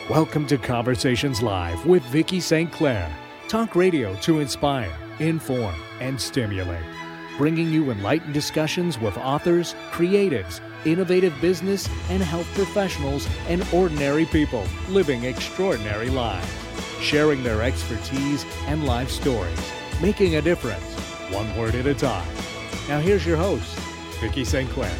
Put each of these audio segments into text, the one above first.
Welcome to Conversations Live with Vicki St. Clair. Talk radio to inspire, inform, and stimulate. Bringing you enlightened discussions with authors, creatives, innovative business and health professionals, and ordinary people living extraordinary lives. Sharing their expertise and life stories. Making a difference, one word at a time. Now here's your host, Vicki St. Clair.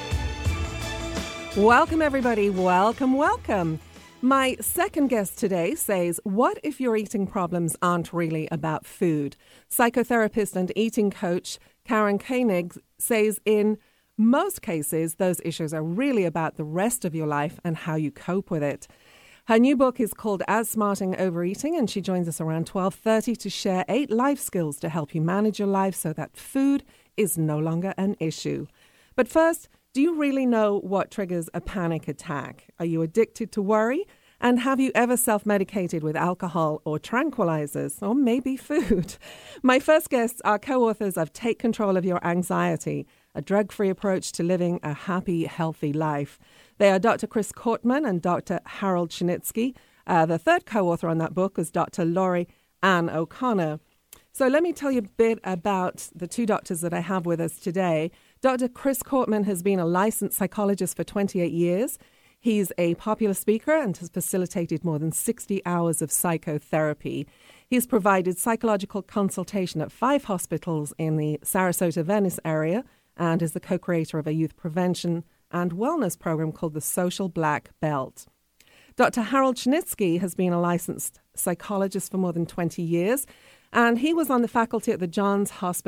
Welcome, everybody. Welcome. My second guest today says, what if your eating problems aren't really about food? Psychotherapist and eating coach Karen Koenig says in most cases, those issues are really about the rest of your life and how you cope with it. Her new book is called Outsmarting Overeating, and she joins us around 12:30 to share 8 life skills to help you manage your life so that food is no longer an issue. But first, do you really know what triggers a panic attack? Are you addicted to worry? And have you ever self-medicated with alcohol or tranquilizers, or maybe food? My first guests are co-authors of Take Control of Your Anxiety, a drug-free approach to living a happy, healthy life. They are Dr. Chris Kortman and Dr. Harold Chernitsky. The third co-author on that book is Dr. Laurie Ann O'Connor. So let me tell you a bit about the two doctors that I have with us today. Dr. Chris Kortman has been a licensed psychologist for 28 years. He's a popular speaker and has facilitated more than 60 hours of psychotherapy. He's provided psychological consultation at 5 hospitals in the Sarasota, Venice area and is the co-creator of a youth prevention and wellness program called the Social Black Belt. Dr. Harold Chernitsky has been a licensed psychologist for more than 20 years, and he was on the faculty at the Johns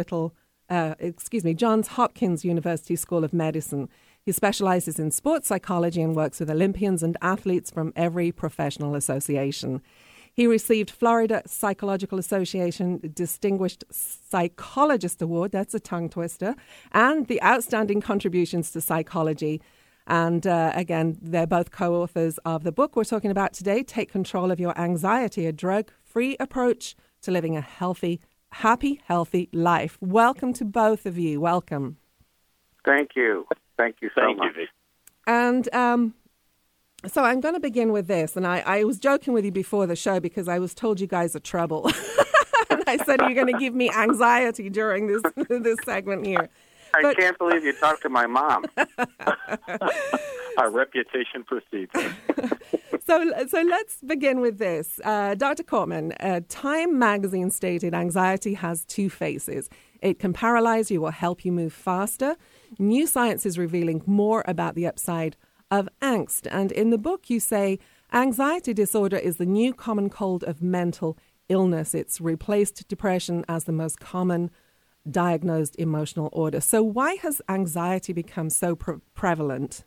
Hopkins University School of Medicine. He specializes in sports psychology and works with Olympians and athletes from every professional association. He received Florida Psychological Association Distinguished Psychologist Award, that's a tongue twister, and the Outstanding Contributions to Psychology. And again, they're both co-authors of the book we're talking about today, Take Control of Your Anxiety, a drug-free approach to living a happy, healthy life. Welcome to both of you. Welcome. Thank you. Thank you so much. And so I'm going to begin with this. And I was joking with you before the show because I was told you guys are trouble. And I said, you're going to give me anxiety during this segment here. I can't believe you talked to my mom. Our reputation precedes. So let's begin with this. Dr. Kortman, Time magazine stated anxiety has 2 faces. It can paralyze you or help you move faster. New science is revealing more about the upside of angst. And in the book, you say anxiety disorder is the new common cold of mental illness. It's replaced depression as the most common diagnosed emotional order. So why has anxiety become so prevalent?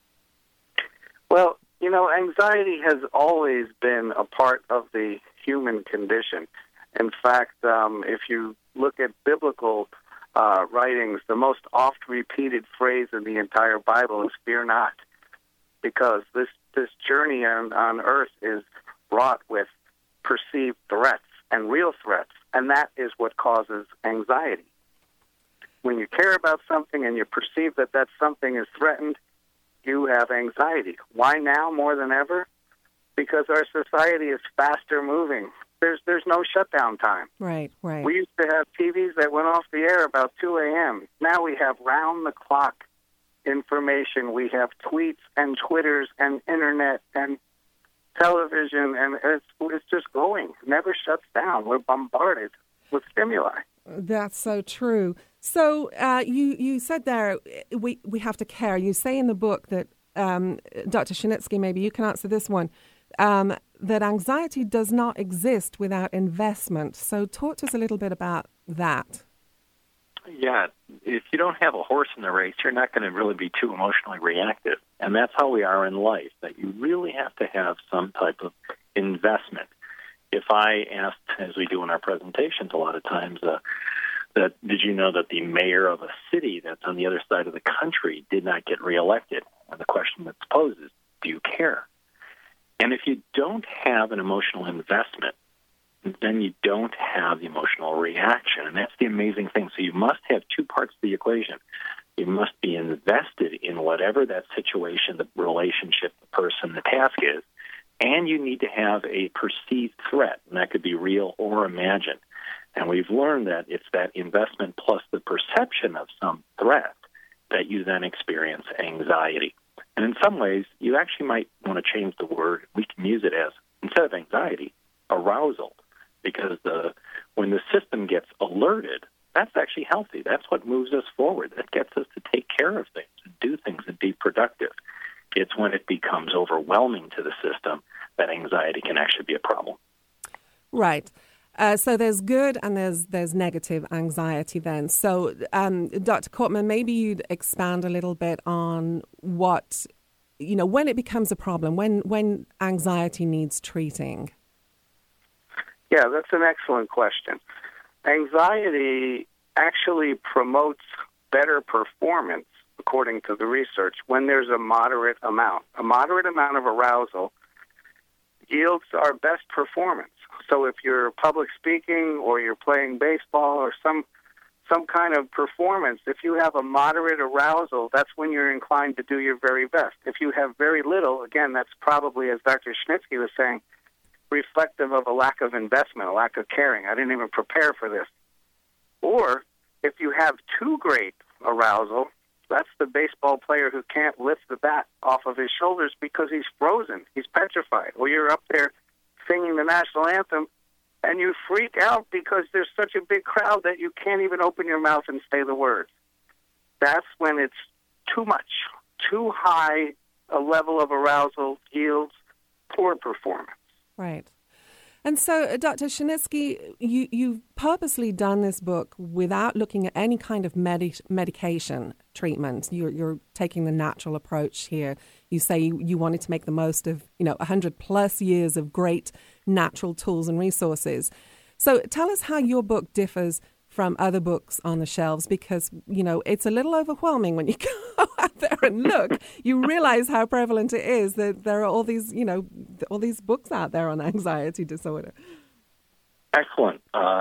Well, anxiety has always been a part of the human condition. In fact, if you look at biblical writings, the most oft-repeated phrase in the entire Bible is fear not, because this journey on earth is wrought with perceived threats and real threats, and that is what causes anxiety. When you care about something and you perceive that something is threatened, you have anxiety. Why now more than ever? Because our society is faster moving. There's no shutdown time. Right. We used to have TVs that went off the air about 2 a.m. Now we have round-the-clock information. We have tweets and Twitters and Internet and television, and it's just going. It never shuts down. We're bombarded with stimuli. That's so true. So you said there we have to care. You say in the book that, Dr. Chernitsky, maybe you can answer this one, that anxiety does not exist without investment. So talk to us a little bit about that. Yeah, if you don't have a horse in the race, you're not going to really be too emotionally reactive. And that's how we are in life, that you really have to have some type of investment. If I asked, as we do in our presentations a lot of times, that did you know that the mayor of a city that's on the other side of the country did not get reelected? And the question that's posed is, do you care? And if you don't have an emotional investment, then you don't have the emotional reaction. And that's the amazing thing. So you must have 2 parts of the equation. You must be invested in whatever that situation, the relationship, the person, the task is, And you need to have a perceived threat, and that could be real or imagined. And we've learned that it's that investment plus the perception of some threat that you then experience anxiety. And in some ways, you actually might want to change the word. We can use it as, instead of anxiety, arousal, because when the system gets alerted, that's actually healthy. That's what moves us forward. That gets us to take care of things and do things and be productive. It's when it becomes overwhelming to the system that anxiety can actually be a problem. Right. So there's good and there's negative anxiety then. So, Dr. Cortman, maybe you'd expand a little bit on what, when it becomes a problem, when anxiety needs treating. Yeah, that's an excellent question. Anxiety actually promotes better performance, according to the research, when there's a moderate amount. A moderate amount of arousal yields our best performance. So if you're public speaking or you're playing baseball or some kind of performance, if you have a moderate arousal, that's when you're inclined to do your very best. If you have very little, again, that's probably, as Dr. Schnitzky was saying, reflective of a lack of investment, a lack of caring. I didn't even prepare for this. Or if you have too great arousal, that's the baseball player who can't lift the bat off of his shoulders because he's frozen, he's petrified. Or you're up there singing the national anthem, and you freak out because there's such a big crowd that you can't even open your mouth and say the words. That's when it's too much, too high a level of arousal yields poor performance. Right. And so, Dr. Schnitzky, you've purposely done this book without looking at any kind of medication treatment. You're taking the natural approach here. You say you wanted to make the most of 100 plus years of great natural tools and resources. So tell us how your book differs from other books on the shelves, because it's a little overwhelming when you go out there and look. You realize how prevalent it is that there are all these books out there on anxiety disorder. Excellent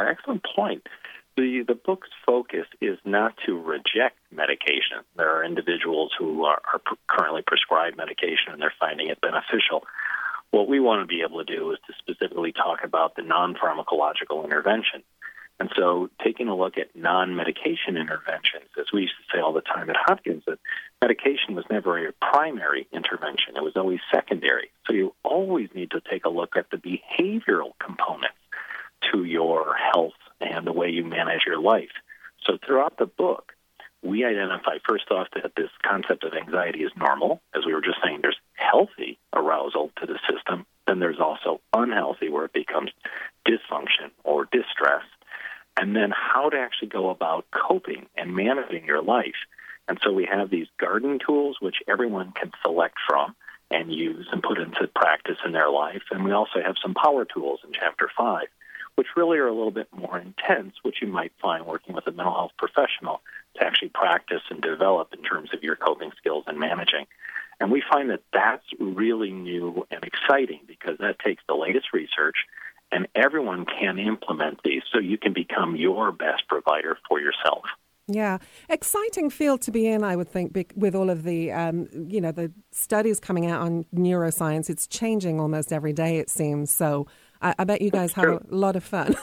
point. The book's focus is not to reject medication. There are individuals who are currently prescribed medication and they're finding it beneficial. What we want to be able to do is to specifically talk about the non-pharmacological intervention. And so taking a look at non-medication interventions, as we used to say all the time at Hopkins, that medication was never a primary intervention. It was always secondary. So you always need to take a look at the behavioral components to your health and the way you manage your life. So throughout the book, we identify first off that this concept of anxiety is normal. As we were just saying, there's healthy arousal to the system. Then there's also unhealthy, where it becomes dysfunction or distress. And then how to actually go about coping and managing your life. And so we have these gardening tools, which everyone can select from and use and put into practice in their life. And we also have some power tools in Chapter 5, which really are a little bit more intense, which you might find working with a mental health professional to actually practice and develop in terms of your coping skills and managing. And we find that that's really new and exciting because that takes the latest research and everyone can implement these so you can become your best provider for yourself. Yeah. Exciting field to be in, I would think, with all of the, the studies coming out on neuroscience. It's changing almost every day, it seems. So I bet you guys have a lot of fun.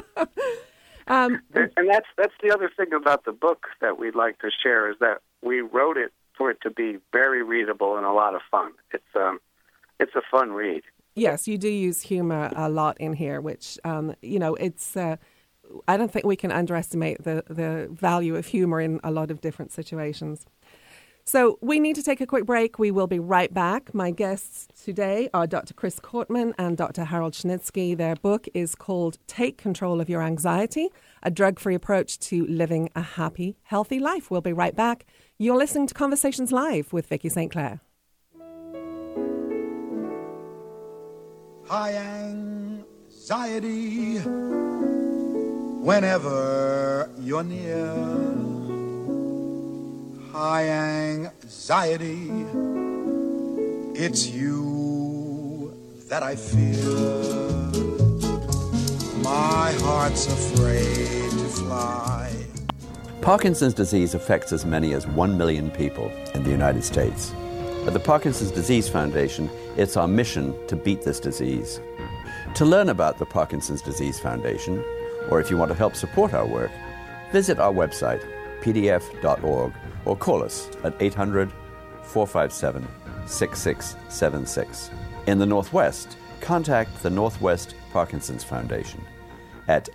And that's the other thing about the book that we'd like to share is that we wrote it for it to be very readable and a lot of fun. It's a fun read. Yes, you do use humor a lot in here, which, it's... I don't think we can underestimate the value of humor in a lot of different situations. So we need to take a quick break. We will be right back. My guests today are Dr. Chris Cortman and Dr. Harold Schnitzky. Their book is called Take Control of Your Anxiety, a drug-free approach to living a happy, healthy life. We'll be right back. You're listening to Conversations Live with Vicki St. Clair. High anxiety whenever you're near. High anxiety, it's you that I fear. My heart's afraid to fly. Parkinson's disease affects as many as 1 million people in the United States. At the Parkinson's Disease Foundation, it's our mission to beat this disease. To learn about the Parkinson's Disease Foundation, or if you want to help support our work, visit our website, pdf.org, or call us at 800-457-6676. In the Northwest, contact the Northwest Parkinson's Foundation at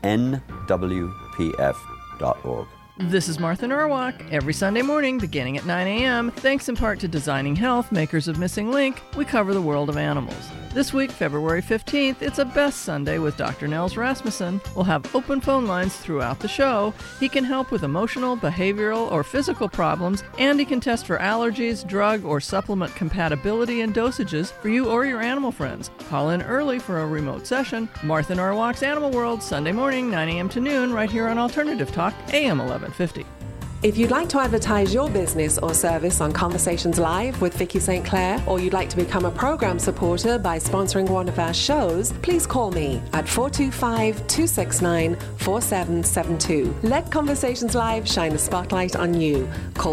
nwpf.org. This is Martha Norwalk, every Sunday morning beginning at 9 a.m. Thanks in part to Designing Health, makers of Missing Link, we cover the world of animals. This week, February 15th, it's a Best Sunday with Dr. Nels Rasmussen. We'll have open phone lines throughout the show. He can help with emotional, behavioral, or physical problems, and he can test for allergies, drug, or supplement compatibility and dosages for you or your animal friends. Call in early for a remote session. Martha Norwalk's Animal World, Sunday morning, 9 a.m. to noon, right here on Alternative Talk, AM 1150. If you'd like to advertise your business or service on Conversations Live with Vicki St. Clair, or you'd like to become a program supporter by sponsoring one of our shows, please call me at 425-269-4772. Let Conversations Live shine a spotlight on you. Call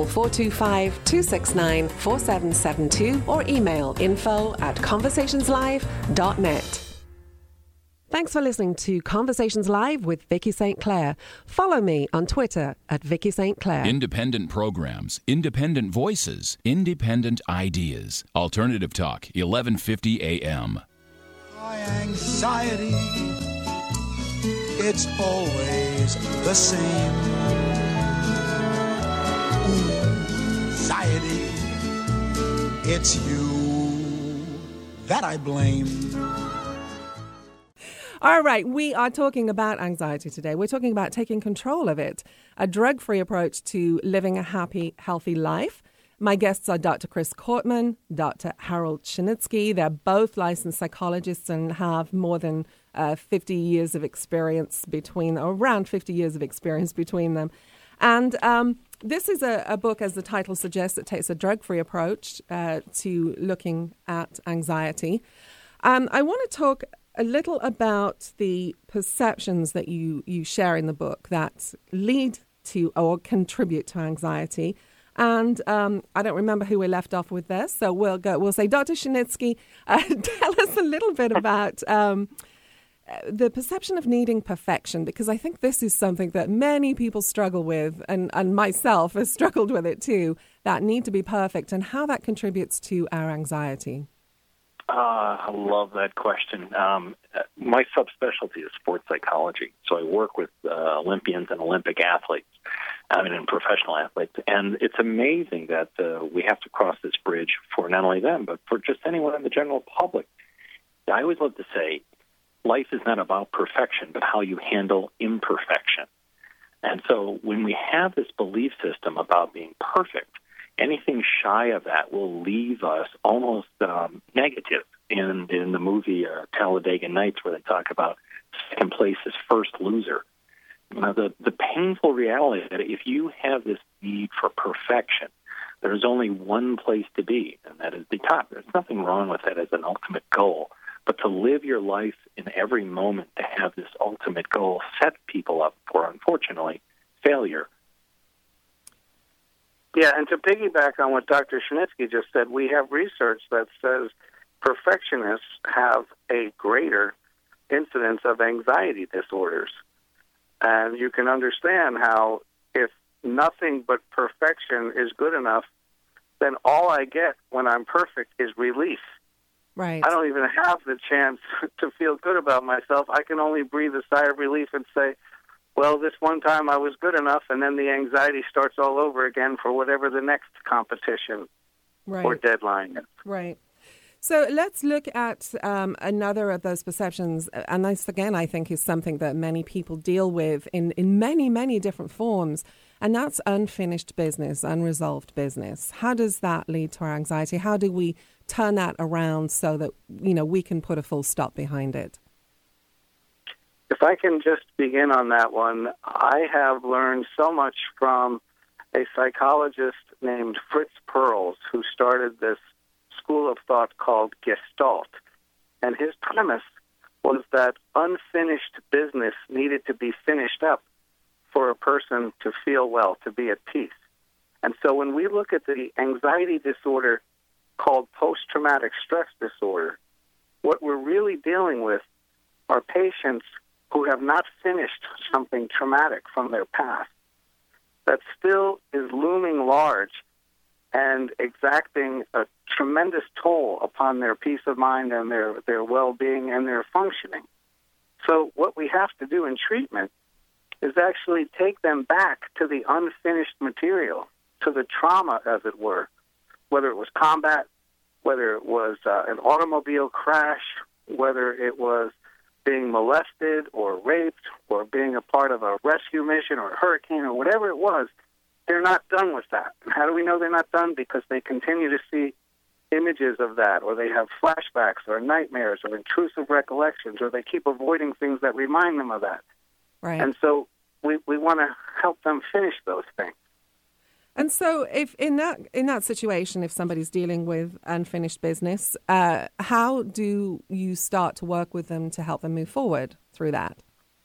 425-269-4772 or email info@conversationslive.net. Thanks for listening to Conversations Live with Vicki St. Clair. Follow me on Twitter at Vicki St. Clair. Independent programs, independent voices, independent ideas. Alternative Talk, 1150 AM. My anxiety, it's always the same. Anxiety, it's you that I blame. All right, we are talking about anxiety today. We're talking about taking control of it, a drug-free approach to living a happy, healthy life. My guests are Dr. Chris Kortman, Dr. Harold Chernitsky. They're both licensed psychologists and have more than 50 years of experience around 50 years of experience between them. And this is a book, as the title suggests, that takes a drug-free approach to looking at anxiety. I want to talk a little about the perceptions that you share in the book that lead to or contribute to anxiety. And I don't remember who we left off with this, so we'll say, Dr. Chernitsky, tell us a little bit about the perception of needing perfection, because I think this is something that many people struggle with, and myself has struggled with it too, that need to be perfect, and how that contributes to our anxiety. I love that question. My subspecialty is sports psychology, so I work with Olympians and Olympic athletes, and professional athletes, and it's amazing that we have to cross this bridge for not only them, but for just anyone in the general public. I always love to say, life is not about perfection, but how you handle imperfection. And so when we have this belief system about being perfect, anything shy of that will leave us almost negative. In the movie Talladega Nights, where they talk about second place is first loser. The painful reality that if you have this need for perfection, there's only one place to be, and that is the top. There's nothing wrong with that as an ultimate goal. But to live your life in every moment to have this ultimate goal sets people up for, unfortunately, failure. Yeah, and to piggyback on what Dr. Chernitsky just said, we have research that says perfectionists have a greater incidence of anxiety disorders. And you can understand how if nothing but perfection is good enough, then all I get when I'm perfect is relief. Right. I don't even have the chance to feel good about myself. I can only breathe a sigh of relief and say, well, this one time I was good enough, and then the anxiety starts all over again for whatever the next competition or deadline is. Right. So let's look at another of those perceptions, and this, again, I think is something that many people deal with in many, many different forms, and that's unfinished business, unresolved business. How does that lead to our anxiety? How do we turn that around so that, we can put a full stop behind it? If I can just begin on that one, I have learned so much from a psychologist named Fritz Perls, who started this school of thought called Gestalt. And his premise was that unfinished business needed to be finished up for a person to feel well, to be at peace. And so when we look at the anxiety disorder called post-traumatic stress disorder, what we're really dealing with are patients who have not finished something traumatic from their past that still is looming large and exacting a tremendous toll upon their peace of mind and their well-being and their functioning. So what we have to do in treatment is actually take them back to the unfinished material, to the trauma, as it were, whether it was combat, whether it was an automobile crash, whether it was being molested or raped or being a part of a rescue mission or a hurricane or whatever it was. They're not done with that. And how do we know they're not done? Because they continue to see images of that, or they have flashbacks or nightmares or intrusive recollections, or they keep avoiding things that remind them of that. Right. And so we want to help them finish those things. And so if in that situation, if somebody's dealing with unfinished business, how do you start to work with them to help them move forward through that?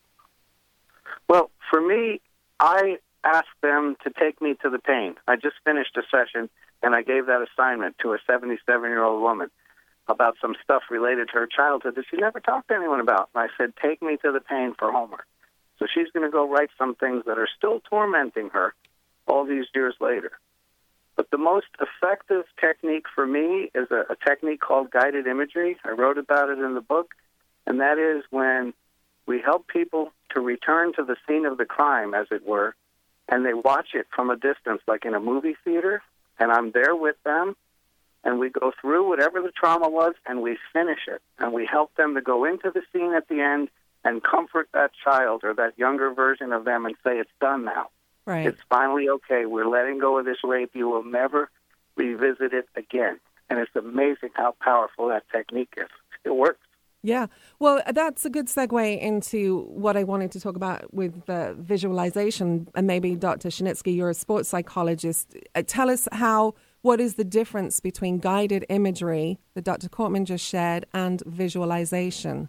Well, for me, I ask them to take me to the pain. I just finished a session, and I gave that assignment to a 77-year-old woman about some stuff related to her childhood that she never talked to anyone about. And I said, take me to the pain for homework. So she's going to go write some things that are still tormenting her all these years later. But the most effective technique for me is a technique called guided imagery. I wrote about it in the book, and that is when we help people to return to the scene of the crime, as it were, and they watch it from a distance, like in a movie theater, and I'm there with them, and we go through whatever the trauma was, and we finish it, and we help them to go into the scene at the end and comfort that child or that younger version of them and say, it's done now. Right. It's finally okay. We're letting go of this rape. You will never revisit it again. And it's amazing how powerful that technique is. It works. Yeah. Well, that's a good segue into what I wanted to talk about with visualization. And maybe Dr. Shinitsky, you're a sports psychologist. Tell us what is the difference between guided imagery that Dr. Cortman just shared and visualization?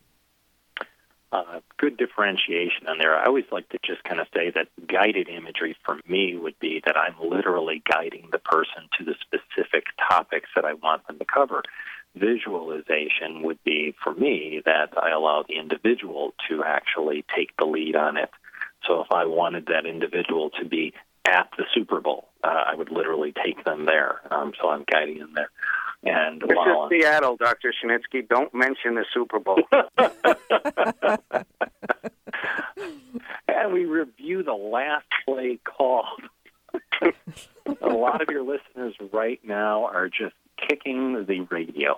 Good differentiation on there. I always like to just kind of say that guided imagery for me would be that I'm literally guiding the person to the specific topics that I want them to cover. Visualization would be, for me, that I allow the individual to actually take the lead on it. So if I wanted that individual to be at the Super Bowl, I would literally take them there. So I'm guiding them there. And this is Seattle, Dr. Shinitsky. Don't mention the Super Bowl. And we review the last play call. A lot of your listeners right now are just kicking the radio.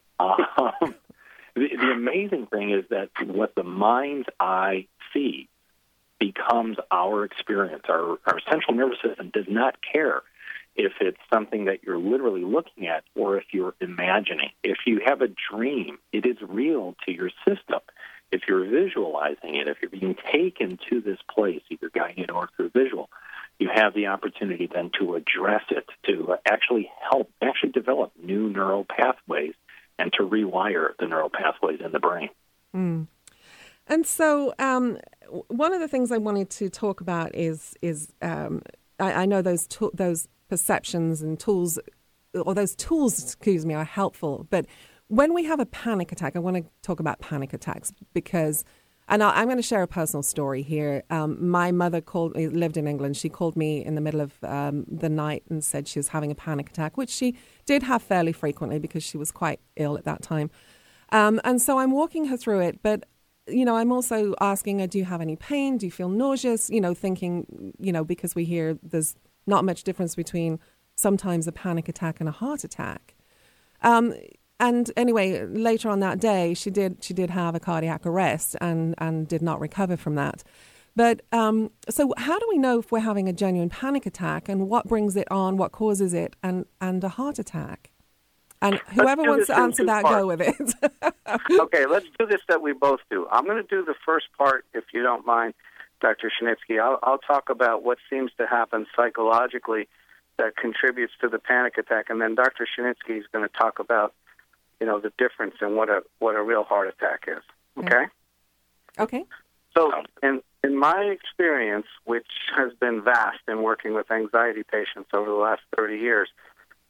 The amazing thing is that what the mind's eye sees becomes our experience. Our central nervous system does not care if it's something that you're literally looking at or if you're imagining. If you have a dream, it is real to your system. If you're visualizing it, if you're being taken to this place, either guided or through visual, you have the opportunity then to address it, to actually develop new neural pathways and to rewire the neural pathways in the brain. Mm. And so one of the things I wanted to talk about is I know those perceptions and tools, or those tools, are helpful. But when we have a panic attack, I want to talk about panic attacks because, and I'm going to share a personal story here. My mother lived in England. She called me in the middle of the night and said she was having a panic attack, which she did have fairly frequently because she was quite ill at that time. And so I'm walking her through it, but I'm also asking her, do you have any pain? Do you feel nauseous? Thinking, because we hear there's not much difference between sometimes a panic attack and a heart attack. And anyway, later on that day, she did have a cardiac arrest and did not recover from that. But so how do we know if we're having a genuine panic attack and what brings it on, what causes it, and a heart attack? And whoever wants to answer that, go with it. Okay, let's do this that we both do. I'm going to do the first part, if you don't mind, Dr. Shinitsky. I'll talk about what seems to happen psychologically that contributes to the panic attack, and then Dr. Shinitsky is going to talk about, the difference in what a real heart attack is. Okay? Okay. So in my experience, which has been vast in working with anxiety patients over the last 30 years,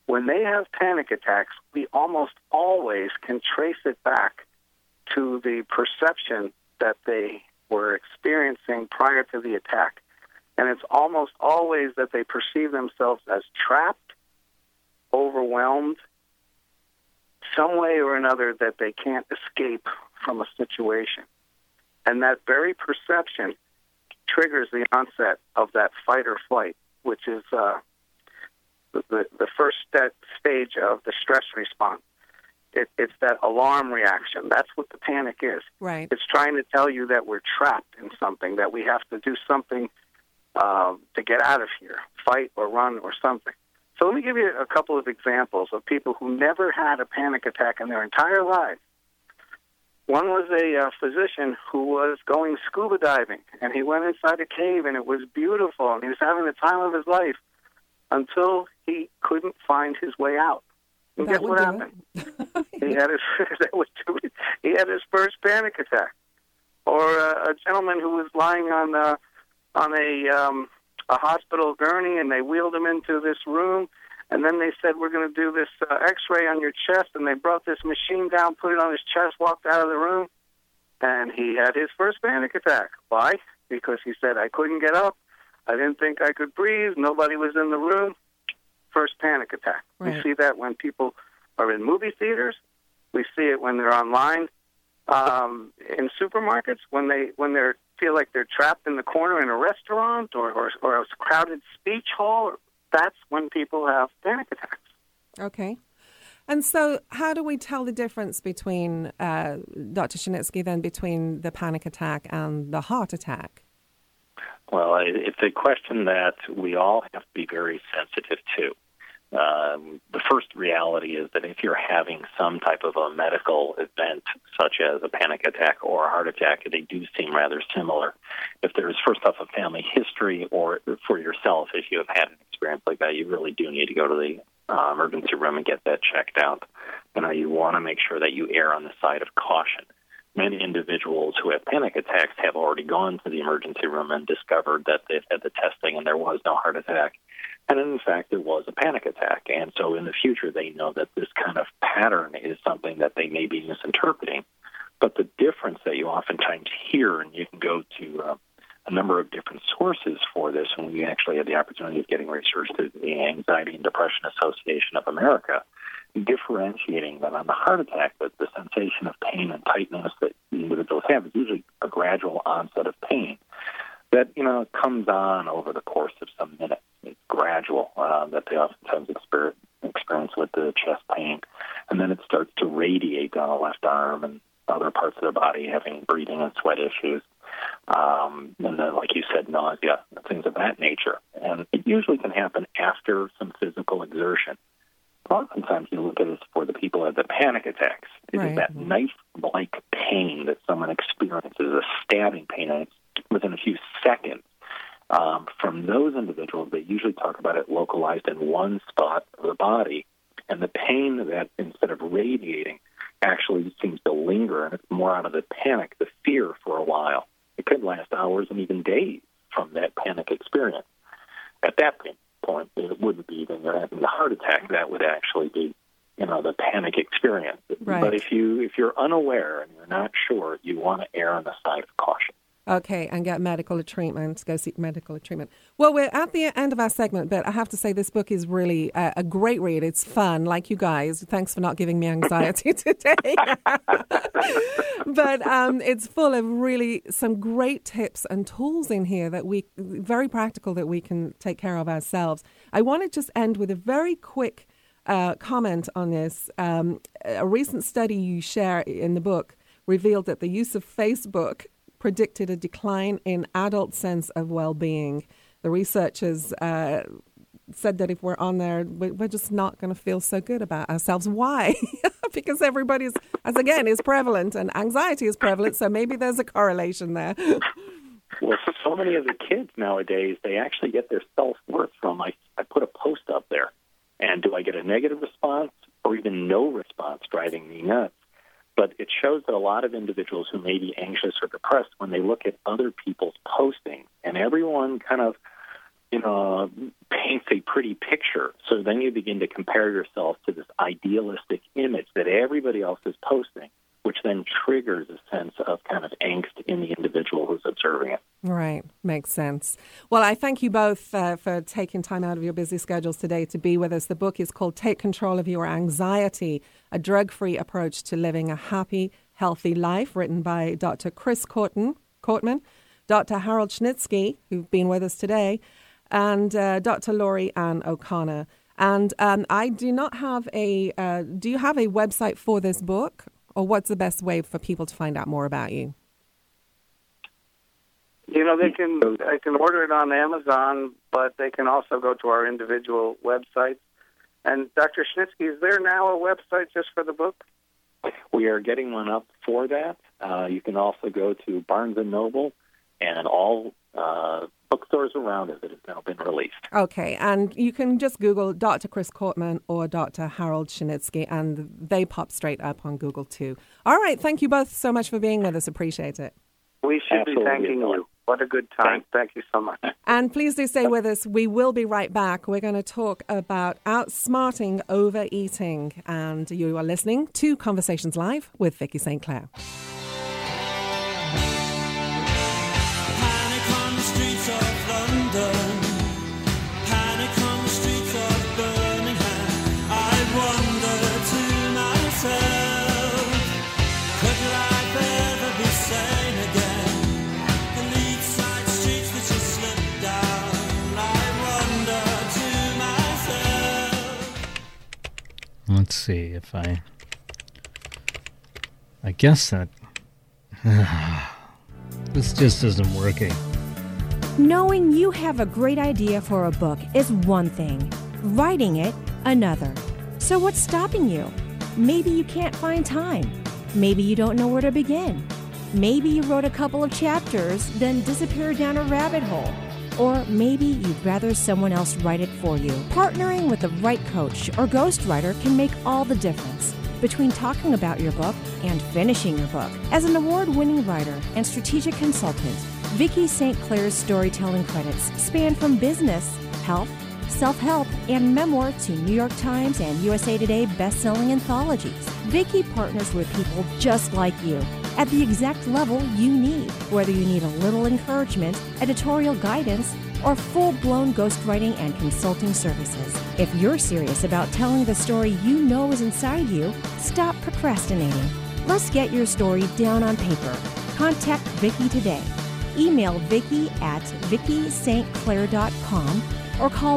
when they have panic attacks, we almost always can trace it back to the perception that they were experiencing prior to the attack. And it's almost always that they perceive themselves as trapped, overwhelmed, some way or another that they can't escape from a situation. And that very perception triggers the onset of that fight or flight, which is the first stage of the stress response. It's that alarm reaction. That's what the panic is. Right. It's trying to tell you that we're trapped in something, that we have to do something to get out of here, fight or run or something. So let me give you a couple of examples of people who never had a panic attack in their entire lives. One was a physician who was going scuba diving, and he went inside a cave, and it was beautiful, and he was having the time of his life until he couldn't find his way out. And guess what happened? He had his first panic attack. Or a gentleman who was lying on a hospital gurney, and they wheeled him into this room, and then they said, we're going to do this x-ray on your chest, and they brought this machine down, put it on his chest, walked out of the room, and he had his first panic attack. Why? Because he said, I couldn't get up, I didn't think I could breathe, nobody was in the room. First panic attack. Right. We see that when people are in movie theaters. We see it when they're online, in supermarkets, when they feel like they're trapped in the corner in a restaurant or a crowded speech hall. That's when people have panic attacks. Okay. And so how do we tell the difference between, Dr. Chernitsky, then, between the panic attack and the heart attack? Well, it's a question that we all have to be very sensitive to. The first reality is that if you're having some type of a medical event, such as a panic attack or a heart attack, they do seem rather similar. If there's, first off, a family history, or for yourself, if you have had an experience like that, you really do need to go to the emergency room and get that checked out. You want to make sure that you err on the side of caution. Many individuals who have panic attacks have already gone to the emergency room and discovered that they've had the testing and there was no heart attack. And in fact, it was a panic attack. And so in the future, they know that this kind of pattern is something that they may be misinterpreting. But the difference that you oftentimes hear, and you can go to a number of different sources for this, and we actually had the opportunity of getting research through the Anxiety and Depression Association of America, differentiating that on the heart attack, that the sensation of pain and tightness that individuals have is usually a gradual onset of pain that, comes on over the course of some minutes. It's gradual, that they oftentimes experience with the chest pain. And then it starts to radiate down the left arm and other parts of the body, having breathing and sweat issues. And then, like you said, nausea, things of that nature. And it usually can happen after some physical exertion. Oftentimes you look at it for the people who have the panic attacks. It is that knife-like pain that someone experiences, a stabbing pain, and it's within a few seconds. From those individuals, they usually talk about it localized in one spot of the body, and the pain that, instead of radiating, actually seems to linger, and it's more out of the panic, the fear, for a while. It could last hours and even days from that panic experience. At that point, it wouldn't be when you're having the heart attack. That would actually be, the panic experience. Right. But if you're unaware and you're not sure, you want to err on the side of caution. Okay, and get medical treatment, go seek medical treatment. Well, we're at the end of our segment, but I have to say this book is really a great read. It's fun, like you guys. Thanks for not giving me anxiety today. But it's full of really some great tips and tools in here that very practical, that we can take care of ourselves. I want to just end with a very quick comment on this. A recent study you share in the book revealed that the use of Facebook predicted a decline in adult sense of well-being. The researchers said that if we're on there, we're just not going to feel so good about ourselves. Why? Because everybody's, as again, is prevalent, and anxiety is prevalent, so maybe there's a correlation there. Well, so many of the kids nowadays, they actually get their self-worth from, I put a post up there, and do I get a negative response or even no response, driving me nuts? But it shows that a lot of individuals who may be anxious or depressed, when they look at other people's posting, and everyone kind of, paints a pretty picture. So then you begin to compare yourself to this idealistic image that everybody else is posting, which then triggers a sense of kind of angst in the individual who's observing it. Right. Makes sense. Well, I thank you both for taking time out of your busy schedules today to be with us. The book is called Take Control of Your Anxiety, a drug-free approach to living a happy, healthy life, written by Dr. Chris Kortman, Dr. Harold Schnitsky, who've been with us today, and Dr. Laurie Ann O'Connor. And I do not have do you have a website for this book? Or what's the best way for people to find out more about you? They can order it on Amazon, but they can also go to our individual websites. And Dr. Schnitsky, is there now a website just for the book? We are getting one up for that. You can also go to Barnes & Noble and all bookstores around it that has now been released. Okay, and you can just Google Dr. Chris Kortman or Dr. Harold Schnitsky, and they pop straight up on Google too. All right, thank you both so much for being with us. Appreciate it. We should be thanking you. What a good time. Thank you so much. And please do stay with us. We will be right back. We're going to talk about outsmarting overeating. And you are listening to Conversations Live with Vicky St. Clair. Let's see if I guess that this just isn't working. Knowing you have a great idea for a book is one thing, writing it another. So what's stopping you? Maybe you can't find time. Maybe you don't know where to begin. Maybe you wrote a couple of chapters, then disappeared down a rabbit hole. Or maybe you'd rather someone else write it for you. Partnering with the right coach or ghostwriter can make all the difference between talking about your book and finishing your book. As an award-winning writer and strategic consultant, Vicky St. Clair's storytelling credits span from business, health, self-help, and memoir to New York Times and USA Today best-selling anthologies. Vicky partners with people just like you at the exact level you need, whether you need a little encouragement, editorial guidance, or full-blown ghostwriting and consulting services. If you're serious about telling the story you know is inside you, stop procrastinating. Let's get your story down on paper. Contact Vicky today. Email Vicky at VickySt.Clair.com or call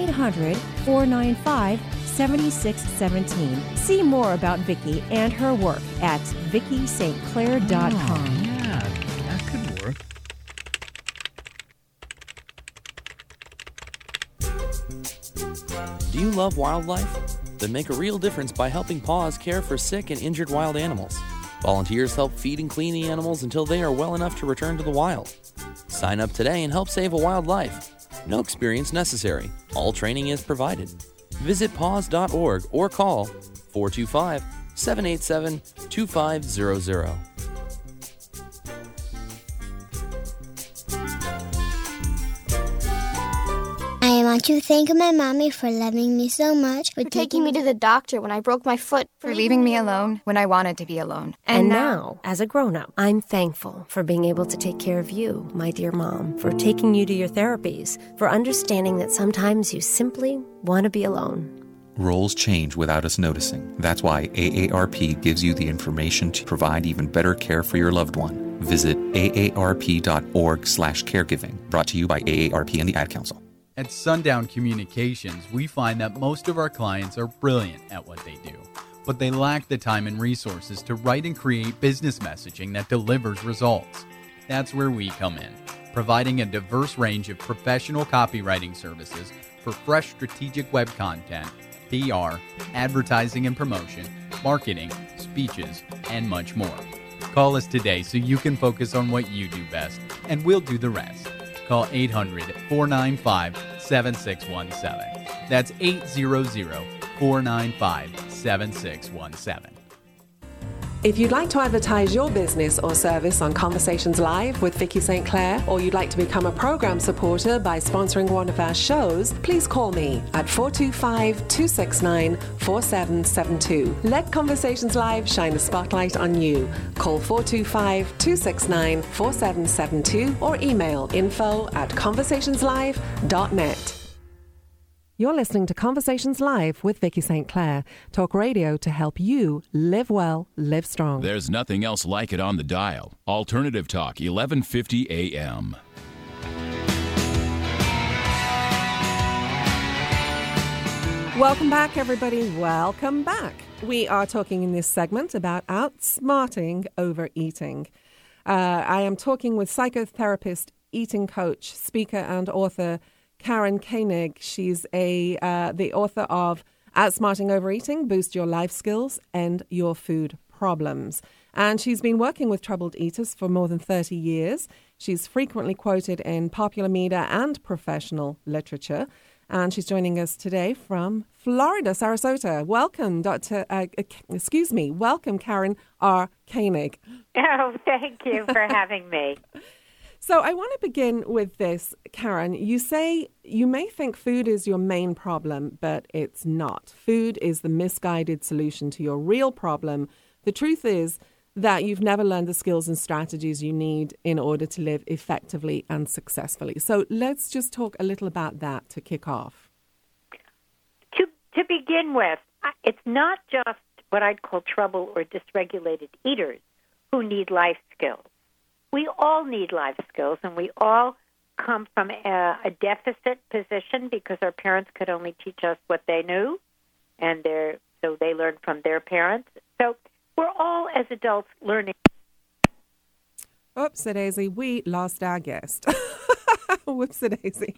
1-800-495-7617. See more about Vicky and her work at VickySt.Clair.com. Oh, yeah, that could work. Do you love wildlife? Then make a real difference by helping PAWS care for sick and injured wild animals. Volunteers help feed and clean the animals until they are well enough to return to the wild. Sign up today and help save a wild life. No experience necessary. All training is provided. Visit paws.org or call 425-787-2500. I want to thank my mommy for loving me so much, for taking me to the doctor when I broke my foot, for leaving me alone when I wanted to be alone. And now, as a grown-up, I'm thankful for being able to take care of you, my dear mom, for taking you to your therapies, for understanding that sometimes you simply want to be alone. Roles change without us noticing. That's why AARP gives you the information to provide even better care for your loved one. Visit aarp.org/caregiving. Brought to you by AARP and the Ad Council. At Sundown Communications, we find that most of our clients are brilliant at what they do, but they lack the time and resources to write and create business messaging that delivers results. That's where we come in, providing a diverse range of professional copywriting services for fresh strategic web content, PR, advertising and promotion, marketing, speeches, and much more. Call us today so you can focus on what you do best, and we'll do the rest. Call 800-495-7617. That's 800-495-7617. If you'd like to advertise your business or service on Conversations Live with Vicky St. Clair, or you'd like to become a program supporter by sponsoring one of our shows, please call me at 425-269-4772. Let Conversations Live shine a spotlight on you. Call 425-269-4772 or email info@conversationslive.net. You're listening to Conversations Live with Vicky St. Clair. Talk radio to help you live well, live strong. There's nothing else like it on the dial. Alternative Talk, 1150 AM. Welcome back, everybody. Welcome back. We are talking in this segment about outsmarting overeating. I am talking with psychotherapist, eating coach, speaker, and author Karen Koenig. She's the author of Outsmarting Overeating, Boost Your Life Skills and Your Food Problems. And she's been working with troubled eaters for more than 30 years. She's frequently quoted in popular media and professional literature. And she's joining us today from Florida, Sarasota. Welcome, welcome, Karen R. Koenig. Oh, thank you for having me. So I want to begin with this, Karen. You say you may think food is your main problem, but it's not. Food is the misguided solution to your real problem. The truth is that you've never learned the skills and strategies you need in order to live effectively and successfully. So let's just talk a little about that to kick off. To begin with, it's not just what I'd call trouble or dysregulated eaters who need life skills. We all need life skills, and we all come from a deficit position because our parents could only teach us what they knew, and so they learned from their parents. So we're all, as adults, learning. Oopsie-daisy, we lost our guest. Whoopsie-daisy.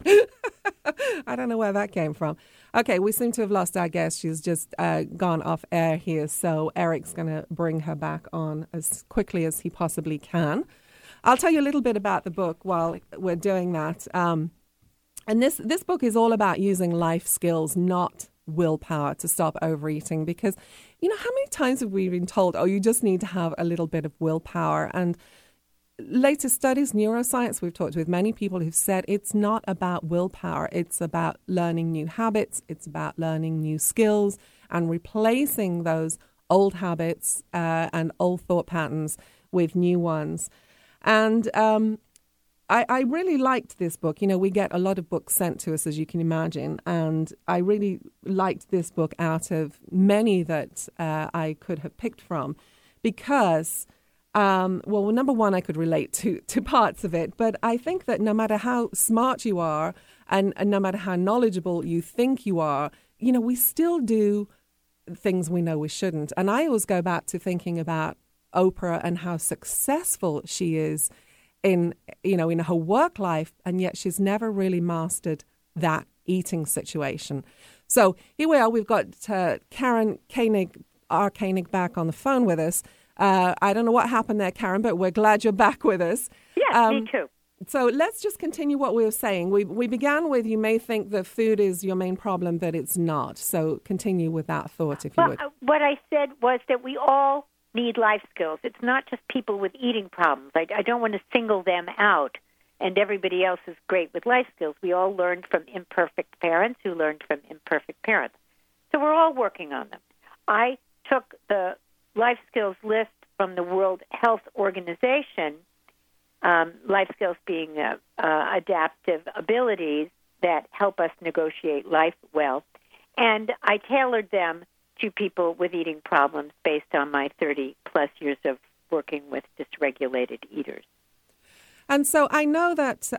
I don't know where that came from. Okay, we seem to have lost our guest. She's just gone off air here, so Eric's going to bring her back on as quickly as he possibly can. I'll tell you a little bit about the book while we're doing that. And this book is all about using life skills, not willpower, to stop overeating. Because, you know, how many times have we been told, oh, you just need to have a little bit of willpower? And latest studies, neuroscience, we've talked with many people who've said it's not about willpower. It's about learning new habits. It's about learning new skills and replacing those old habits and old thought patterns with new ones. And I really liked this book. You know, we get a lot of books sent to us, as you can imagine, and I really liked this book out of many that I could have picked from because, well, number one, I could relate to parts of it, but I think that no matter how smart you are and no matter how knowledgeable you think you are, you know, we still do things we know we shouldn't. And I always go back to thinking about Oprah and how successful she is in her work life, and yet she's never really mastered that eating situation. So here we are. We've got Karen Koenig, R. Koenig, back on the phone with us. I don't know what happened there, Karen, but we're glad you're back with us. Yeah, me too. So let's just continue what we were saying. We began with, you may think that food is your main problem, but it's not. So continue with that thought, if you would. What I said was that we all need life skills. It's not just people with eating problems. I don't want to single them out, and everybody else is great with life skills. We all learned from imperfect parents who learned from imperfect parents. So we're all working on them. I took the life skills list from the World Health Organization, life skills being adaptive abilities that help us negotiate life well, and I tailored them to people with eating problems based on my 30-plus years of working with dysregulated eaters. And so I know that,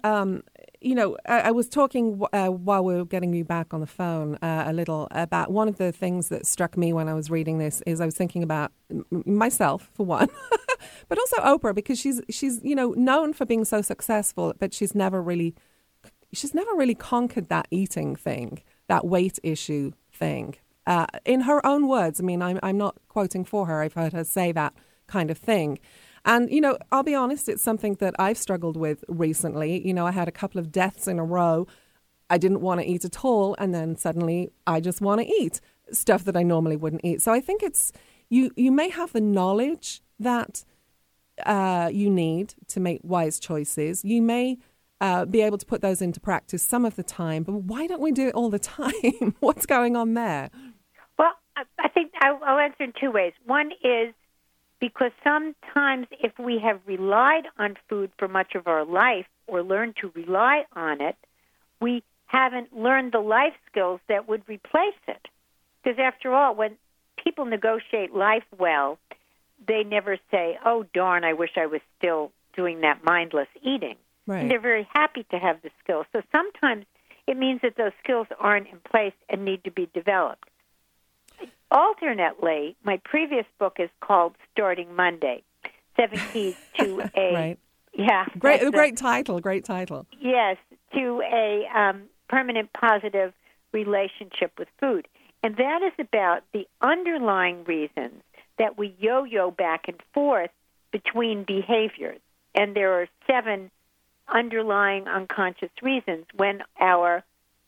I was talking while we were getting you back on the phone a little about one of the things that struck me when I was reading this is I was thinking about myself, for one, but also Oprah, because she's known for being so successful, but she's never really conquered that eating thing, that weight issue thing. In her own words, I mean, I'm not quoting for her. I've heard her say that kind of thing. And, I'll be honest, it's something that I've struggled with recently. I had a couple of deaths in a row. I didn't want to eat at all, and then suddenly I just want to eat. stuff that I normally wouldn't eat. So I think it's, you may have the knowledge that you need to make wise choices. You may be able to put those into practice some of the time, but why don't we do it all the time? What's going on there? Well, I think I'll answer in two ways. One is because sometimes if we have relied on food for much of our life or learned to rely on it, we haven't learned the life skills that would replace it. Because after all, when people negotiate life well, they never say, oh, darn, I wish I was still doing that mindless eating. Right. And they're very happy to have the skills. So sometimes it means that those skills aren't in place and need to be developed. Alternately, my previous book is called Starting Monday, 7 Keys to a... Right. Yeah. Great title. Yes, to a permanent positive relationship with food. And that is about the underlying reasons that we yo-yo back and forth between behaviors. And there are 7 underlying unconscious reasons when our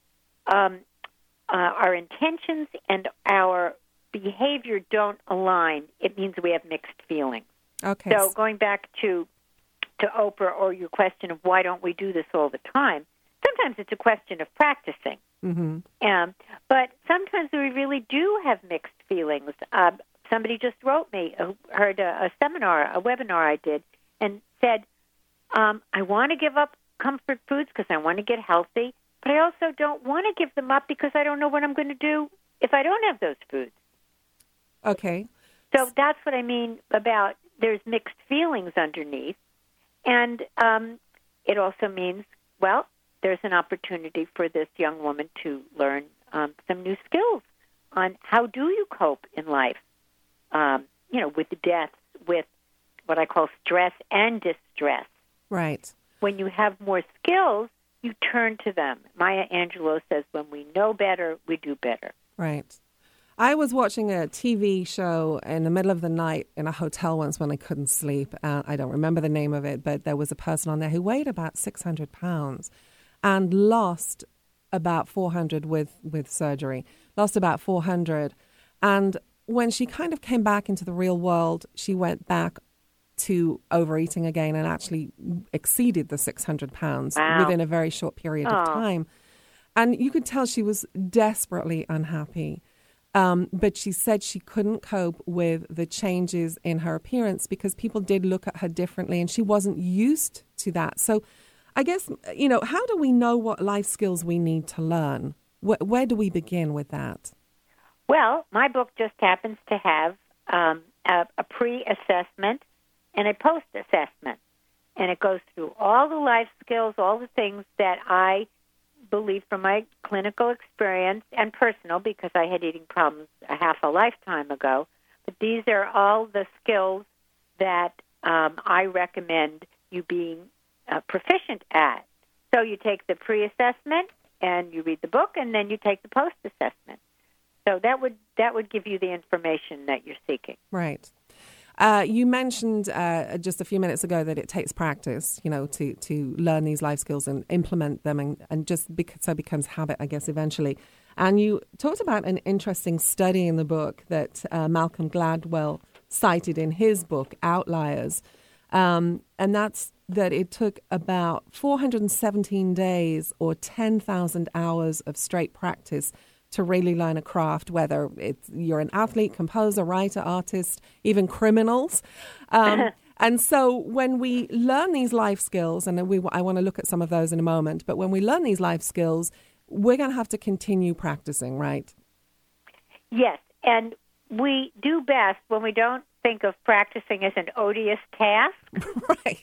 intentions and our behavior don't align. It means we have mixed feelings. Okay. So going back to Oprah or your question of why don't we do this all the time, sometimes it's a question of practicing. Mm-hmm. But sometimes we really do have mixed feelings. Somebody just wrote me, heard a webinar I did, and said, I want to give up comfort foods because I want to get healthy, but I also don't want to give them up because I don't know what I'm going to do if I don't have those foods. Okay. So that's what I mean about there's mixed feelings underneath. And it also means, well, there's an opportunity for this young woman to learn some new skills on how do you cope in life, with the deaths, with what I call stress and distress. Right. When you have more skills, you turn to them. Maya Angelou says, when we know better, we do better. Right. I was watching a TV show in the middle of the night in a hotel once when I couldn't sleep. I don't remember the name of it, but there was a person on there who weighed about 600 pounds and lost about 400 with surgery, lost about 400. And when she kind of came back into the real world, she went back to overeating again and actually exceeded the 600 pounds within a very short period of time. And you could tell she was desperately unhappy. But she said she couldn't cope with the changes in her appearance because people did look at her differently and she wasn't used to that. So I guess, how do we know what life skills we need to learn? Where do we begin with that? Well, my book just happens to have a pre-assessment and a post-assessment. And it goes through all the life skills, all the things that I believe from my clinical experience and personal, because I had eating problems a half a lifetime ago. But these are all the skills that I recommend you being proficient at. So you take the pre-assessment and you read the book, and then you take the post-assessment. So that would give you the information that you're seeking. Right. You mentioned just a few minutes ago that it takes practice, to learn these life skills and implement them and just so it becomes habit, I guess, eventually. And you talked about an interesting study in the book that Malcolm Gladwell cited in his book, Outliers. And that's that it took about 417 days or 10,000 hours of straight practice to really learn a craft, whether you're an athlete, composer, writer, artist, even criminals. And so when we learn these life skills, and I want to look at some of those in a moment, but when we learn these life skills, we're going to have to continue practicing, right? Yes, and we do best when we don't think of practicing as an odious task. Right.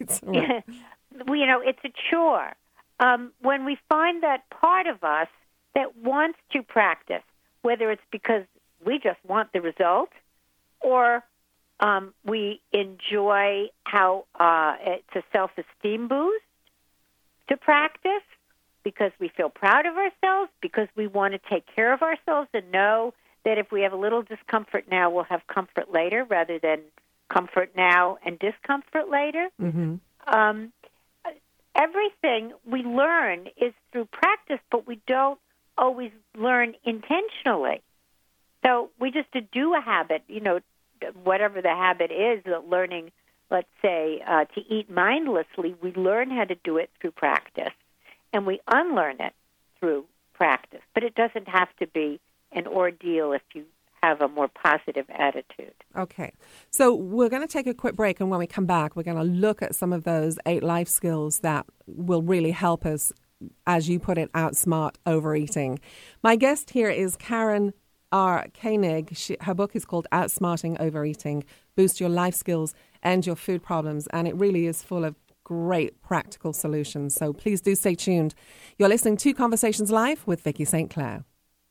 It's a chore. When we find that part of us that wants to practice, whether it's because we just want the result or we enjoy how it's a self-esteem boost to practice because we feel proud of ourselves, because we want to take care of ourselves and know that if we have a little discomfort now, we'll have comfort later rather than comfort now and discomfort later. Mm-hmm. Everything we learn is through practice, but we don't always learn intentionally. So we just to do a habit, whatever the habit is, learning, let's say, to eat mindlessly, we learn how to do it through practice, and we unlearn it through practice. But it doesn't have to be an ordeal if you have a more positive attitude. Okay. So we're going to take a quick break, and when we come back, we're going to look at some of those 8 life skills that will really help us, as you put it, outsmart overeating. My guest here is Karen R. Koenig. Her book is called Outsmarting Overeating, Boost Your Life Skills, End Your Food Problems, and it really is full of great practical solutions. So please do stay tuned. You're listening to Conversations Live with Vicki St. Clair.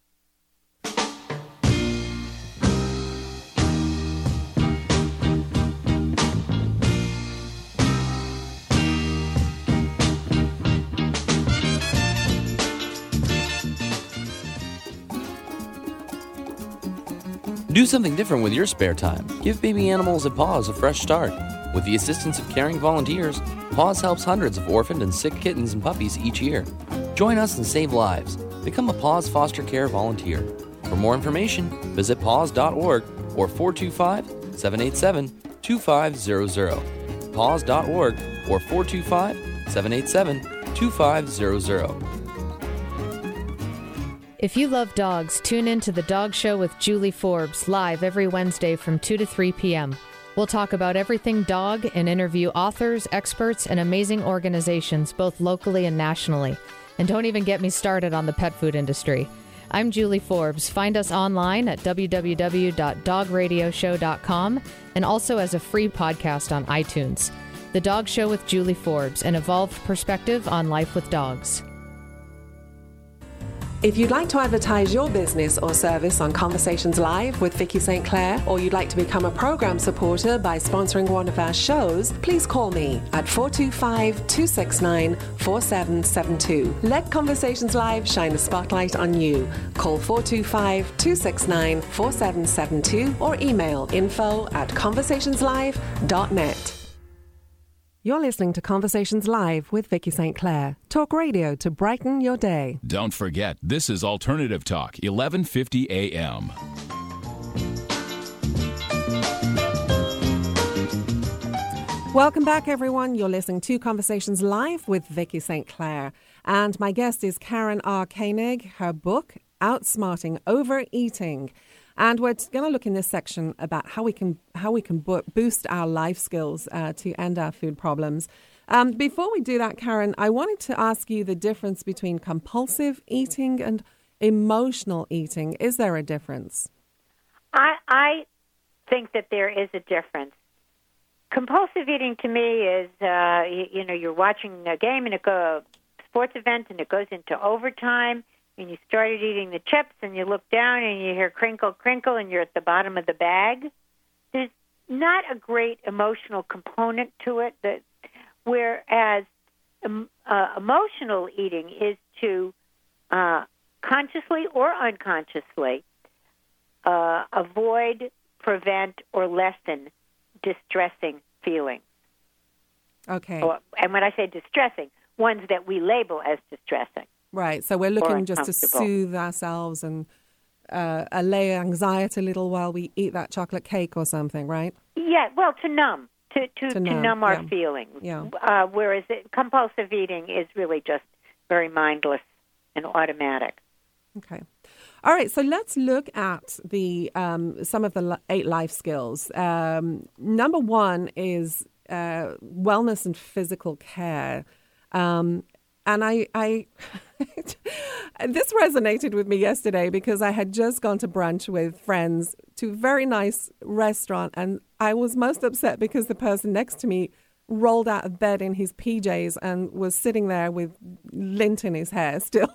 Do something different with your spare time. Give baby animals at Paws a fresh start. With the assistance of caring volunteers, Paws helps hundreds of orphaned and sick kittens and puppies each year. Join us and save lives. Become a Paws foster care volunteer. For more information, visit paws.org or 425-787-2500. paws.org or 425-787-2500. If you love dogs, tune in to The Dog Show with Julie Forbes, live every Wednesday from 2 to 3 p.m. We'll talk about everything dog and interview authors, experts, and amazing organizations, both locally and nationally. And don't even get me started on the pet food industry. I'm Julie Forbes. Find us online at www.dogradioshow.com and also as a free podcast on iTunes. The Dog Show with Julie Forbes, an evolved perspective on life with dogs. If you'd like to advertise your business or service on Conversations Live with Vicki St. Clair, or you'd like to become a program supporter by sponsoring one of our shows, please call me at 425-269-4772. Let Conversations Live shine a spotlight on you. Call 425-269-4772 or email info@conversationslive.net. You're listening to Conversations Live with Vicki St. Clair. Talk radio to brighten your day. Don't forget, this is Alternative Talk, 1150 AM. Welcome back, everyone. You're listening to Conversations Live with Vicki St. Clair. And my guest is Karen R. Koenig. Her book, Outsmarting Overeating. And we're going to look in this section about how we can boost our life skills to end our food problems. Before we do that, Karen, I wanted to ask you the difference between compulsive eating and emotional eating. Is there a difference? I think that there is a difference. Compulsive eating to me is, you're watching a game and a sports event and it goes into overtime. And you started eating the chips, and you look down, and you hear crinkle, crinkle, and you're at the bottom of the bag. There's not a great emotional component to it. Whereas emotional eating is to consciously or unconsciously avoid, prevent, or lessen distressing feelings. Okay. And when I say distressing, ones that we label as distressing. Right, so we're looking just to soothe ourselves and allay anxiety a little while we eat that chocolate cake or something, right? Yeah, well, to numb our feelings. Yeah. Whereas compulsive eating is really just very mindless and automatic. Okay. All right, so let's look at the some of the 8 life skills. Number 1 is wellness and physical care. And I this resonated with me yesterday because I had just gone to brunch with friends to a very nice restaurant, and I was most upset because the person next to me rolled out of bed in his PJs and was sitting there with lint in his hair still.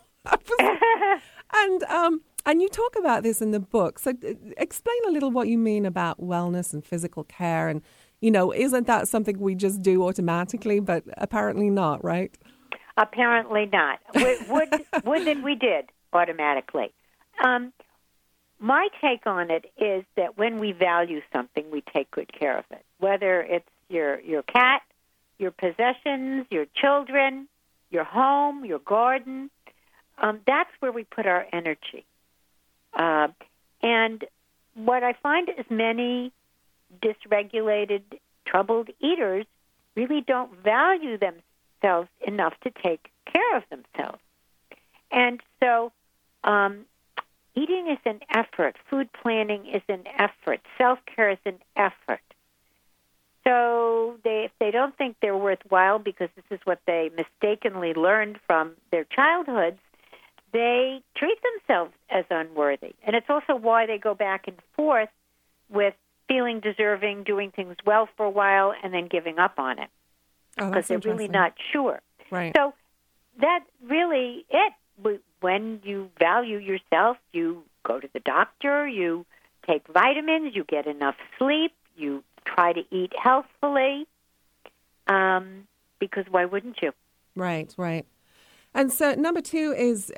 And you talk about this in the book. So explain a little what you mean about wellness and physical care. And, isn't that something we just do automatically, but apparently not, right? Apparently not. Would that we did automatically. My take on it is that when we value something, we take good care of it. Whether it's your cat, your possessions, your children, your home, your garden, that's where we put our energy. And what I find is many dysregulated, troubled eaters really don't value themselves enough to take care of themselves. And so eating is an effort. Food planning is an effort. Self-care is an effort. So if they don't think they're worthwhile because this is what they mistakenly learned from their childhoods, they treat themselves as unworthy. And it's also why they go back and forth with feeling deserving, doing things well for a while, and then giving up on it because they're really not sure. Right. So that's really it. When you value yourself, you go to the doctor, you take vitamins, you get enough sleep, you try to eat healthfully, because why wouldn't you? Right, right. And so number 2 is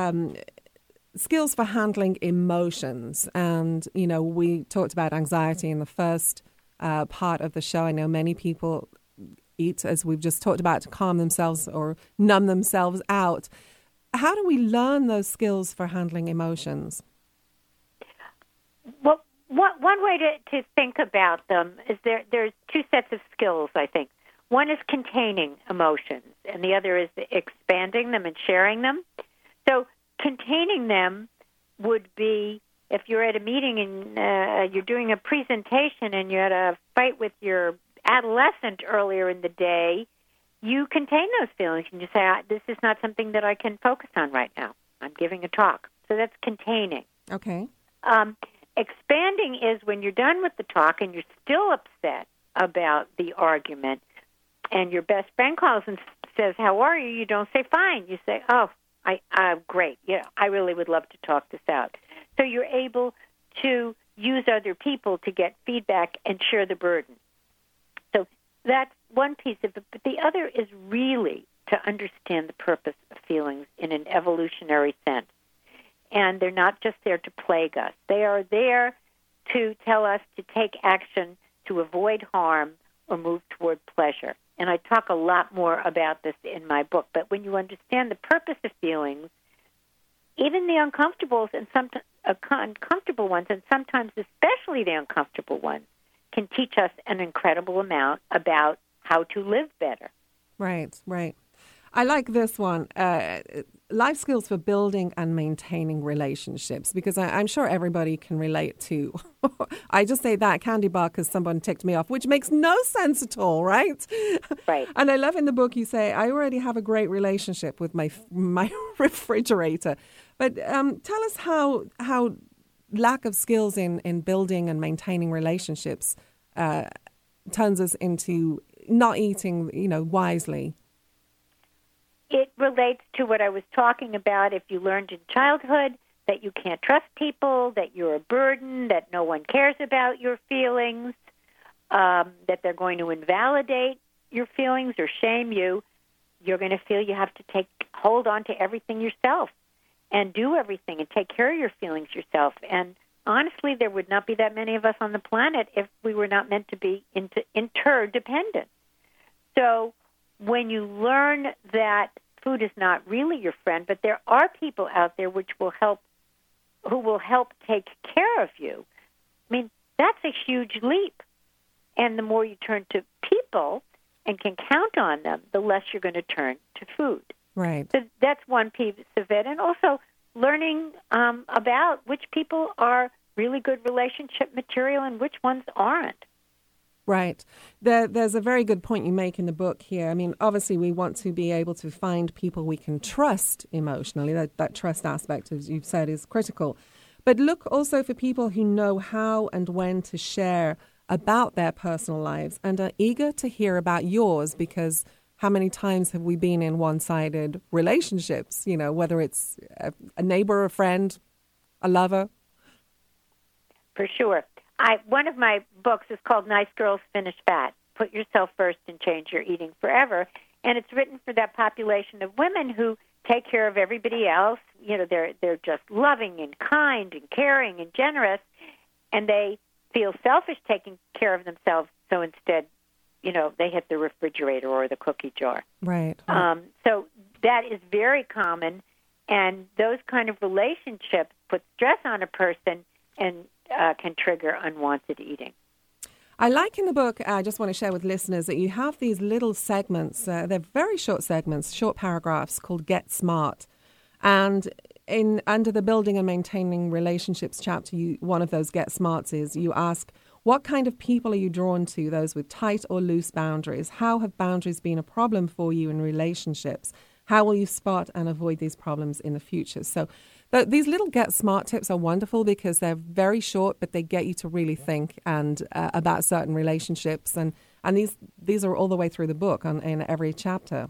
skills for handling emotions. And, you know, we talked about anxiety in the first part of the show. I know many people eat, as we've just talked about, to calm themselves or numb themselves out. How do we learn those skills for handling emotions? Well, one way to think about them is there's 2 sets of skills, I think. One is containing emotions, and the other is expanding them and sharing them. So containing them would be if you're at a meeting and you're doing a presentation and you had a fight with your adolescent earlier in the day, you contain those feelings and you say, this is not something that I can focus on right now. I'm giving a talk. So that's containing. Okay. Expanding is when you're done with the talk and you're still upset about the argument and your best friend calls and says, how are you? You don't say fine. You say, I'm great. Yeah, I really would love to talk this out. So you're able to use other people to get feedback and share the burden. So that's one piece of it. But the other is really to understand the purpose of feelings in an evolutionary sense. And they're not just there to plague us. They are there to tell us to take action to avoid harm or move toward pleasure. And I talk a lot more about this in my book. But when you understand the purpose of feelings, even the uncomfortable and sometimes uncomfortable ones, and sometimes especially the uncomfortable ones, can teach us an incredible amount about how to live better. Right, right. I like this one. Life skills for building and maintaining relationships, because I'm sure everybody can relate to. I just say that candy bar because someone ticked me off, which makes no sense at all, right? Right. And I love in the book you say, I already have a great relationship with my refrigerator. But tell us how lack of skills in building and maintaining relationships turns us into not eating, wisely. It relates to what I was talking about. If you learned in childhood that you can't trust people, that you're a burden, that no one cares about your feelings, that they're going to invalidate your feelings or shame you, you're going to feel you have to hold on to everything yourself and do everything and take care of your feelings yourself. And honestly, there would not be that many of us on the planet if we were not meant to be interdependent. So when you learn that food is not really your friend, but there are people out there who will help take care of you, I mean, that's a huge leap. And the more you turn to people and can count on them, the less you're going to turn to food. Right. So that's one piece of it. And also learning about which people are really good relationship material and which ones aren't. Right. There's a very good point you make in the book here. I mean, obviously, we want to be able to find people we can trust emotionally. That trust aspect, as you've said, is critical. But look also for people who know how and when to share about their personal lives and are eager to hear about yours, because how many times have we been in one-sided relationships, whether it's a neighbor, a friend, a lover? For sure. One of my books is called Nice Girls Finish Fat. Put yourself first and change your eating forever. And it's written for that population of women who take care of everybody else. They're just loving and kind and caring and generous, and they feel selfish taking care of themselves. So instead, they hit the refrigerator or the cookie jar. Right. So that is very common, and those kind of relationships put stress on a person and can trigger unwanted eating. I like in the book, I just want to share with listeners that you have these little segments, they're very short segments, short paragraphs called Get Smart. And under the Building and Maintaining Relationships chapter, one of those Get Smarts is you ask, what kind of people are you drawn to, those with tight or loose boundaries? How have boundaries been a problem for you in relationships? How will you spot and avoid these problems in the future? So these little Get Smart tips are wonderful because they're very short, but they get you to really think and about certain relationships. And these are all the way through the book in every chapter.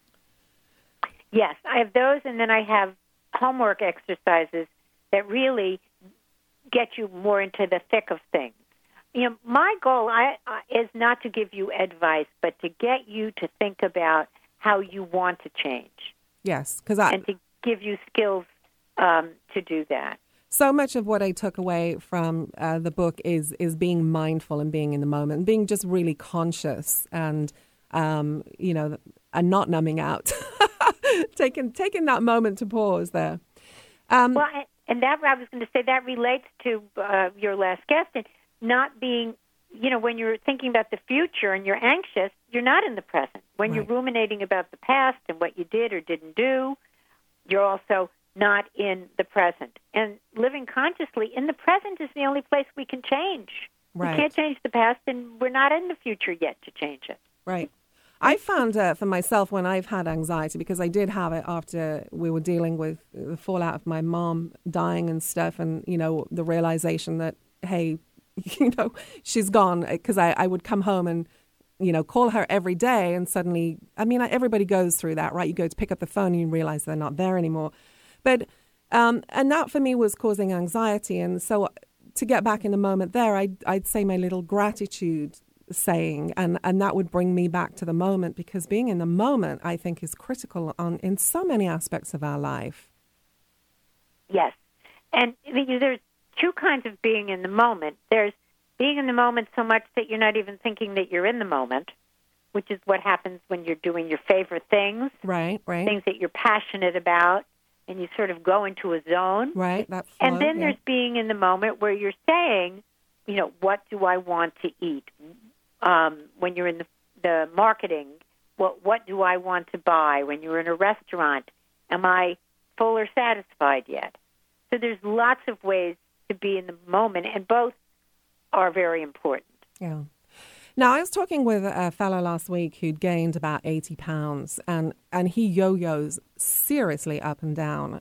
Yes, I have those, and then I have homework exercises that really get you more into the thick of things. You know, my goal is not to give you advice, but to get you to think about how you want to change. Yes, and to give you skills to do that. So much of what I took away from the book is being mindful and being in the moment, and being just really conscious and and not numbing out, taking that moment to pause there. Well, and that I was going to say that relates to your last guest, and not being, when you're thinking about the future and you're anxious, you're not in the present. When you're ruminating about the past and what you did or didn't do, you're also not in the present. And living consciously in the present is the only place we can change. Right. We can't change the past, and we're not in the future yet to change it. Right. I found for myself when I've had anxiety, because I did have it after we were dealing with the fallout of my mom dying and stuff, and, the realization that, hey, she's gone, because I would come home and, call her every day, and suddenly, everybody goes through that, right? You go to pick up the phone and you realize they're not there anymore. But, and that for me was causing anxiety. And so to get back in the moment there, I'd say my little gratitude saying, and that would bring me back to the moment, because being in the moment, I think, is critical in so many aspects of our life. Yes. And there's two kinds of being in the moment. There's being in the moment so much that you're not even thinking that you're in the moment, which is what happens when you're doing your favorite things. Right. Things that you're passionate about, and you sort of go into a zone. Right. That flow, and then there's being in the moment where you're saying, what do I want to eat? When you're in the marketing, what do I want to buy? When you're in a restaurant, am I full or satisfied yet? So there's lots of ways to be in the moment, and both are very important. Yeah. Now, I was talking with a fellow last week who'd gained about 80 pounds, and he yo-yos seriously up and down.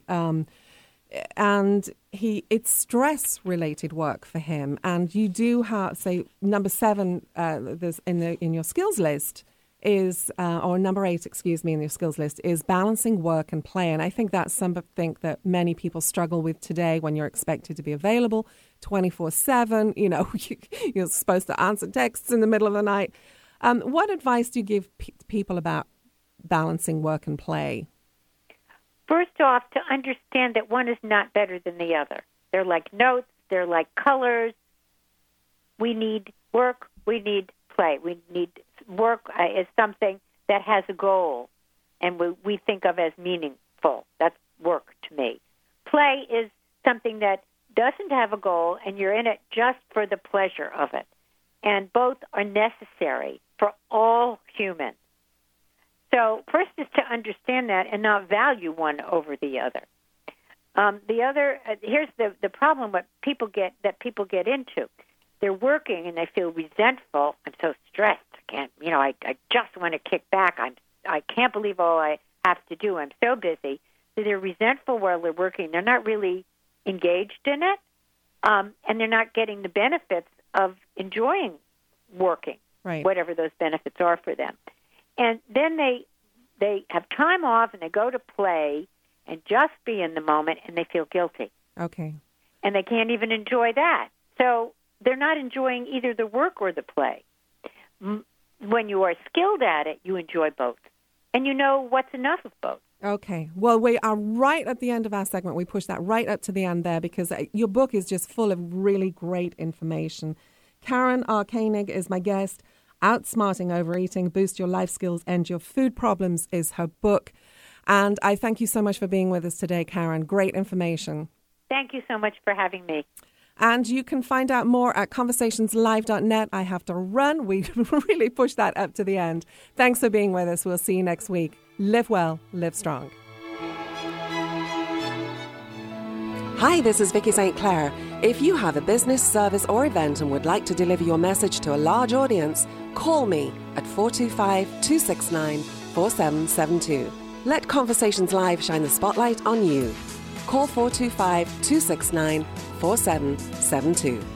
And it's stress-related work for him. And you do have, say, number 7 there's in your skills list is, or number 8, in your skills list, is balancing work and play. And I think that's something that many people struggle with today when you're expected to be available 24/7. You're supposed to answer texts in the middle of the night. What advice do you give people about balancing work and play? First off, to understand that one is not better than the other. They're like notes. They're like colors. We need work. We need play. We need work as something that has a goal, and we think of as meaningful. That's work to me. Play is something that doesn't have a goal, and you're in it just for the pleasure of it. And both are necessary for all humans. So first is to understand that and not value one over the other. The other, here's the problem: what people get into. They're working and they feel resentful. I'm so stressed. I can't. I just want to kick back. I can't believe all I have to do. I'm so busy. So they're resentful while they're working. They're not really engaged in it, and they're not getting the benefits of enjoying working, right, whatever those benefits are for them. And then they have time off and they go to play and just be in the moment, and they feel guilty. Okay. And they can't even enjoy that. So they're not enjoying either the work or the play. When you are skilled at it, you enjoy both. And you know what's enough of both. Okay. Well, we are right at the end of our segment. We push that right up to the end there because your book is just full of really great information. Karen R. Koenig is my guest. Outsmarting Overeating, Boost Your Life Skills, End Your Food Problems is her book. And I thank you so much for being with us today, Karen. Great information. Thank you so much for having me. And you can find out more at conversationslive.net. I have to run. We really pushed that up to the end. Thanks for being with us. We'll see you next week. Live well, live strong. Hi, this is Vicky St. Clair. If you have a business, service or event and would like to deliver your message to a large audience, call me at 425-269-4772. Let Conversations Live shine the spotlight on you. Call 425-269-4772.